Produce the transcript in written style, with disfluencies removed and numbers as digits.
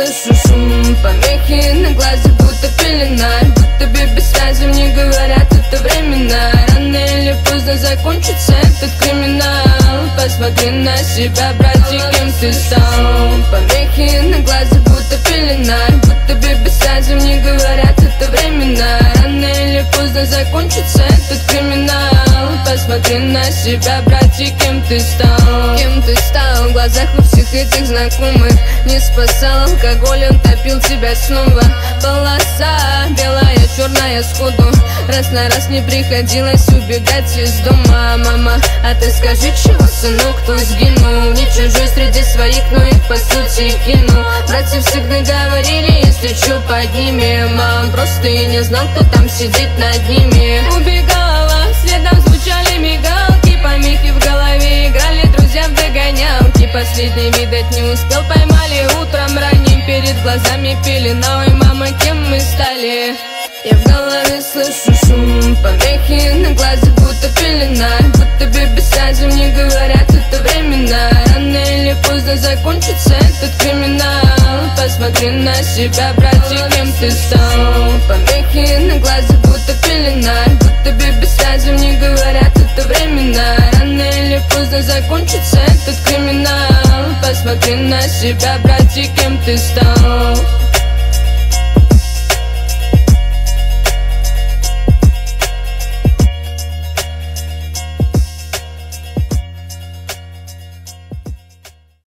слышу шум, помехи на глазах, будто пелена. Будто бы без связи мне говорят, это временно. Рано или поздно закончится этот криминал. Посмотри на себя, братик, кем ты стал. Помехи на глазах, будто пелена. Будто бы без связи мне говорят, это временно. Рано или поздно закончится этот криминал. Посмотри на себя, братик, кем ты стал. Кем ты стал в глазах у всех этих знакомых. Не спасал алкоголь, он топил тебя снова. Полоса белая, черная сходу. Раз на раз не приходилось убегать из дома. Мама, а ты скажи, чего, сынок, кто сгинул? Не чужой среди своих, но их по сути кинул. Братья всегда говорили, если чё, поднимем. Мам, просто и не знал, кто там сидит над ними. Убегала, следом звучали мигалки. Помехи в голове играли, друзья в догонялки. Последний, видать, не успел, поймали утром ранним. Перед глазами пелена, ой, мама, кем мы стали? Я в голове слышу шум, помехи на глазах, будто пелена. Будто бы без связи мне говорят, это временно. Рано или поздно закончится этот криминал. Посмотри на себя, братик, кем ты стал. Помехи на глазах, будто пелена. Будто бы без связи мне говорят, это временно. Рано или поздно закончится этот криминал. Посмотри на себя, братик, кем ты стал.